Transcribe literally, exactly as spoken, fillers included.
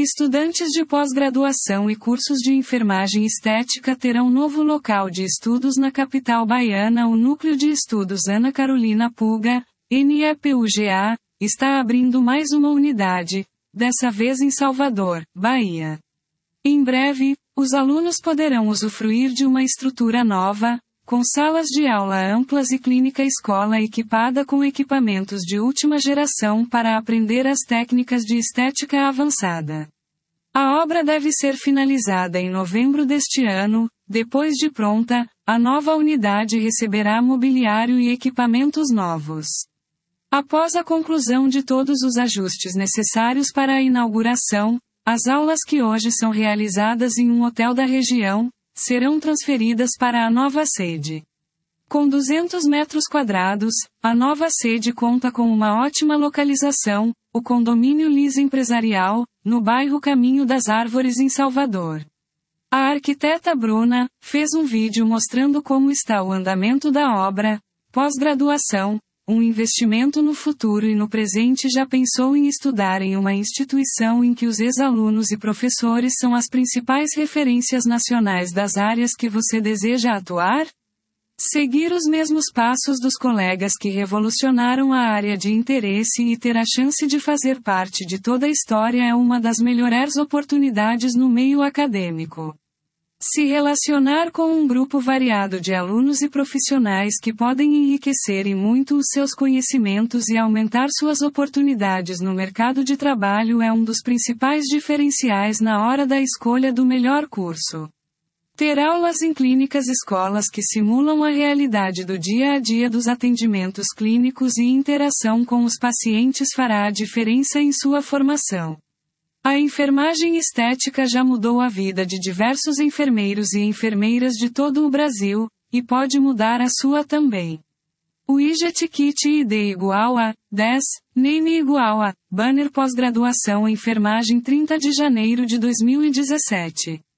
Estudantes de pós-graduação e cursos de enfermagem estética terão novo local de estudos na capital baiana. O Núcleo de Estudos Ana Carolina Puga, N E P U G A, está abrindo mais uma unidade, dessa vez em Salvador, Bahia. Em breve, os alunos poderão usufruir de uma estrutura nova, com salas de aula amplas e clínica escola equipada com equipamentos de última geração para aprender as técnicas de estética avançada. A obra deve ser finalizada em novembro deste ano. Depois de pronta, a nova unidade receberá mobiliário e equipamentos novos. Após a conclusão de todos os ajustes necessários para a inauguração, as aulas que hoje são realizadas em um hotel da região, serão transferidas para a nova sede. Com duzentos metros quadrados, a nova sede conta com uma ótima localização, o condomínio Lisa Empresarial, no bairro Caminho das Árvores em Salvador. A arquiteta Bruna fez um vídeo mostrando como está o andamento da obra. Pós-graduação, um investimento no futuro e no presente. Já pensou em estudar em uma instituição em que os ex-alunos e professores são as principais referências nacionais das áreas que você deseja atuar? Seguir os mesmos passos dos colegas que revolucionaram a área de interesse e ter a chance de fazer parte de toda a história é uma das melhores oportunidades no meio acadêmico. Se relacionar com um grupo variado de alunos e profissionais que podem enriquecer e muito os seus conhecimentos e aumentar suas oportunidades no mercado de trabalho é um dos principais diferenciais na hora da escolha do melhor curso. Ter aulas em clínicas escolas que simulam a realidade do dia a dia dos atendimentos clínicos e interação com os pacientes fará a diferença em sua formação. A enfermagem estética já mudou a vida de diversos enfermeiros e enfermeiras de todo o Brasil, e pode mudar a sua também. O I G E T Kit I D igual a dez, Name igual a banner pós-graduação enfermagem trinta de janeiro de dois mil e dezessete.